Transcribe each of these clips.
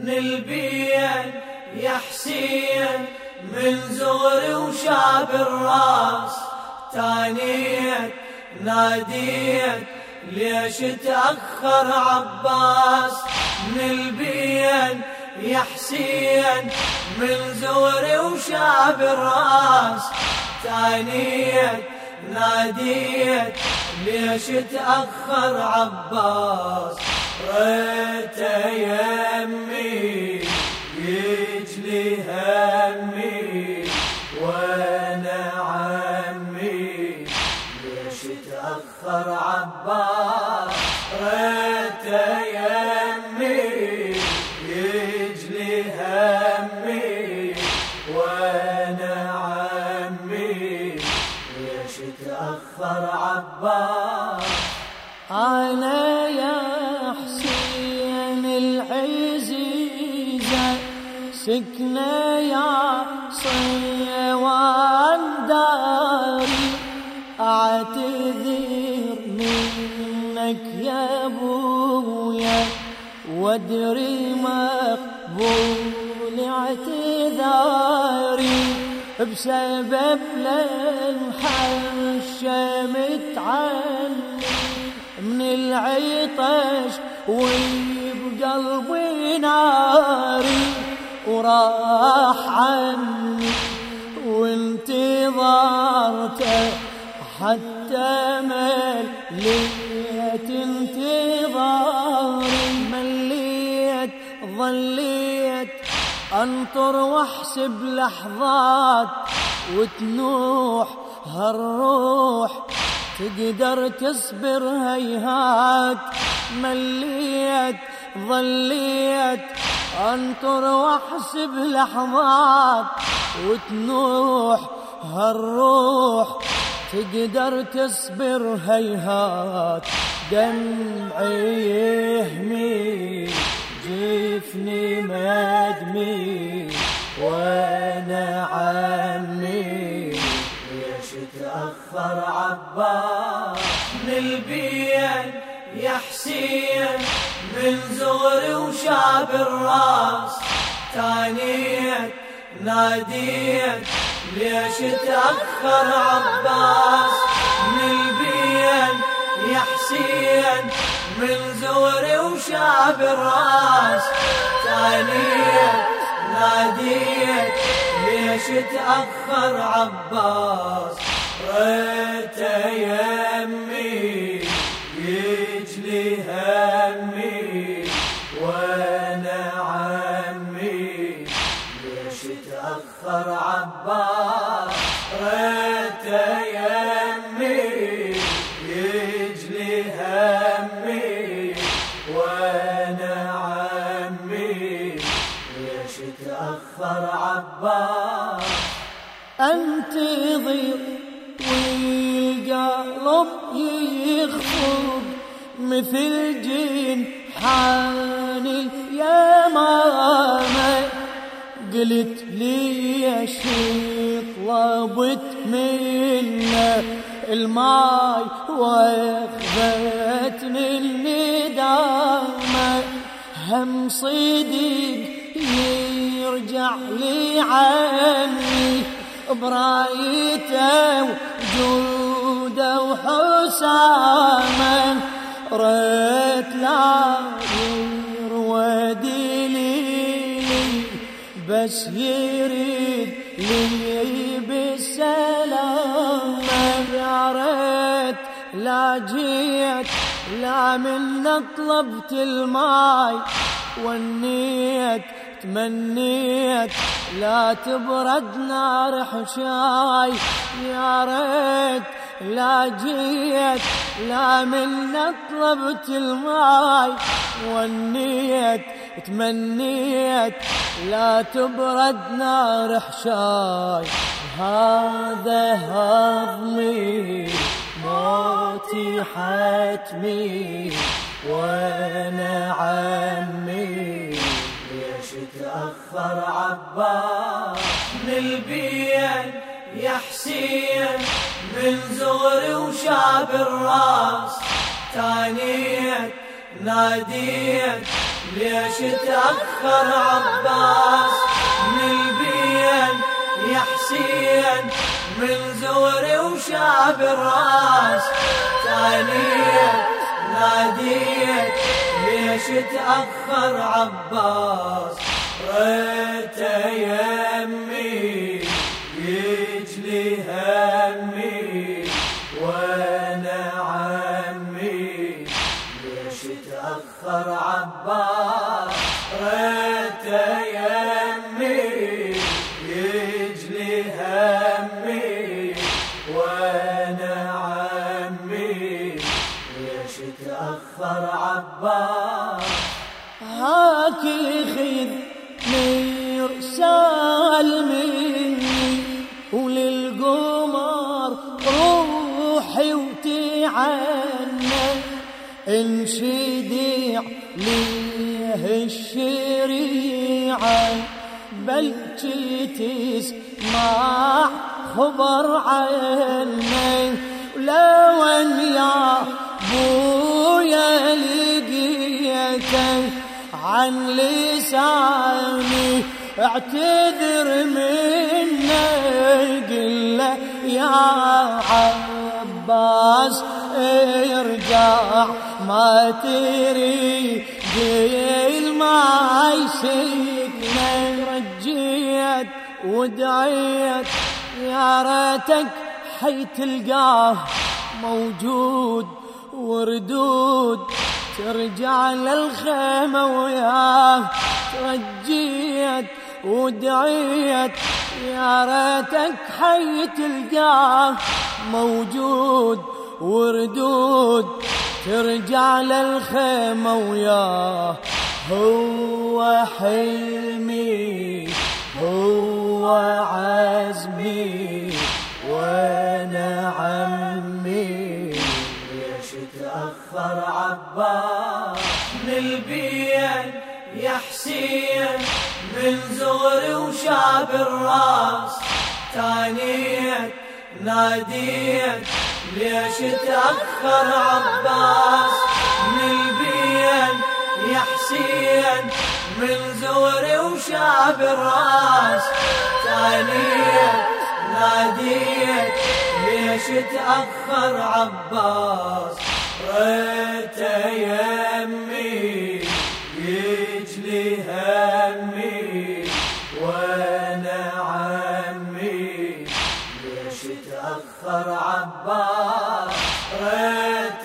من البين يا حسين من زغري وشاب الراس تانيت ناديت ليش تأخر عباس من البين يا حسين من زغري وشاب الراس تانيت ناديت ليش تأخر عباس ريت يمي يجلي همي وانا عمي ليش تأخر عباس ريت يمي يجلي همي وانا عمي ليش تأخر عباس أنا يا حسين العزيزة سكنة يا صيوان داري أعتذر منك يا أبويا وادري مقبول اعتذاري بسبب لمحة شمت عني من العطش وبقلبي ناري وراح عني وانتظرته حتى مليت انتظاري مليت ظليت انطر واحسب لحظات وتنوح هالروح تقدر تصبر هيهات مليت ظليت انطر واحسب لحظات وتنوح هالروح تقدر تصبر هيهات دمعي يهمي جفني مدمي وانا عمي ليش تأخر عباس من البين يا حسين من زغري وشاب الراس تانيت ناديت ليش تأخر عباس من البين يا حسين من زغري وشاب الراس تانيت ناديت ليش تأخر عباس ريت يمي يجلي همي وانا عمي ليش تأخر عباس ريت يمي يجلي همي وانا عمي ليش تأخر عباس انتظر والقلب يخفق مثل جن حاني يا ماما قلت ليش طلبت منه الماي واخذتني الندامة هم صديق يرجع لي عني برايته وجوده وحسامه ريت لا يروى دليلي بس يريد لي بالسلامة يا ريت لا جيت لا من طلبت الماي والنيت تمنيت لا تبرد نار حشاي يا ريت لا جيت لا من طلبت الماي والنيت تمنيت لا تبرد نار حشاي هذا هضمي موتي حتمي وانا عمي ليش تأخر عباس من البين يا حسين من زغري وشاب الراس تانيت ناديت ليش تأخر عباس من البين يا حسين من زوري وشاب الراس تانية ناديت ليش تأخر عباس ريت يمي يجلي همي وانا عمي ليش تأخر عباس ريت يمي يجلي همي وانا عمي ليش تأخر عباس هاك خذ مرسال مني وللقمر روحي وتعنى انشدي عليه الشريعة بلكي تسمع خبر عني لو ان يا بويا لقيتك عن لساني اعتذر منه قل له يا عباس ارجع ما تريد ما يسكنه رجيت ودعيت يا ريتك حي تلقاه موجود وردود ترجع للخيمة وياه رجيت ودعيت يا ريتك حي تلقاه موجود وردود ترجع للخيمة وياه هو حلمي هو عزمي وانا عمي ليش تأخر عباس من البين يا حسين من زغري وشاب الراس تانيت ناديت ليش تأخر عباس من البين يا حسين من زغري وشاب الراس تانيت ناديت ليش تأخر عباس ريت يمي يجلي همي وانا عمي ليش تأخر عباس ريت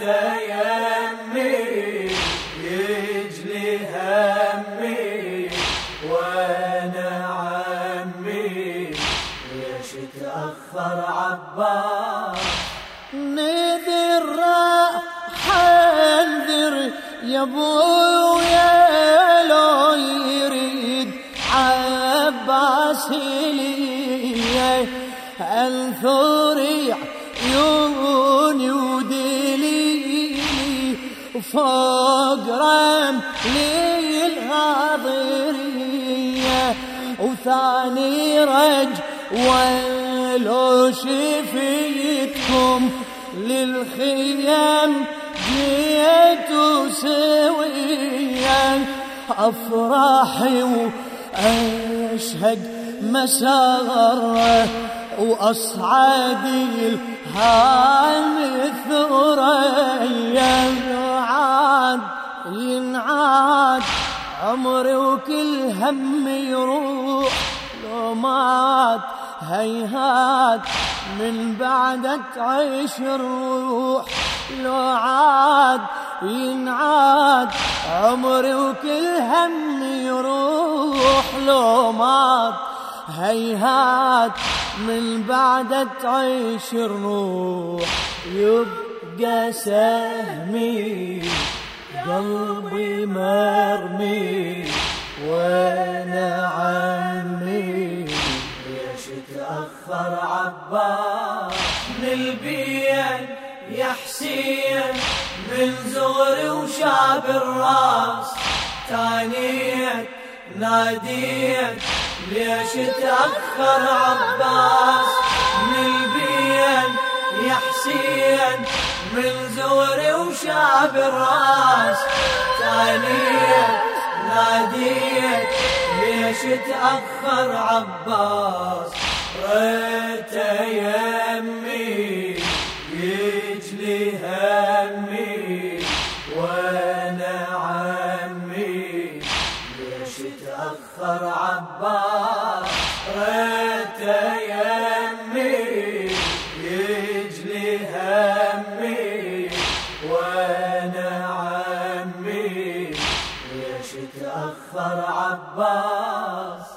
يمي يجلي همي وانا عمي ليش تأخر عباس نذر راح انذر يا ابويا لو يريد عباس لي انثر عيوني ودليلي فوق رملي الهاضرية وثاني رج ولو شفيتكم للخيام جيت سويا أفراحي وأشهد مساره وأصعدي الهام الثريا عاد ينعاد عمري وكل هم يروح لو مات هيهات من بعد تعيش الروح لو عاد ينعاد عمري وكل هم يروح لو مات هيهات من بعد تعيش الروح يبقى سهمي قلبي مرمي وانا عمي ليش تأخر عباس من البين يا حسين من زغري وشاب الراس تانيت ناديت ليش تأخر عباس من البين يا حسين من زغري وشاب الراس تانيت ناديت ليش تأخر عباس ريت يمي يجلي همي وانا عمي ليش تأخر عباس ريت يمي يجلي همي وانا عمي ليش تأخر عباس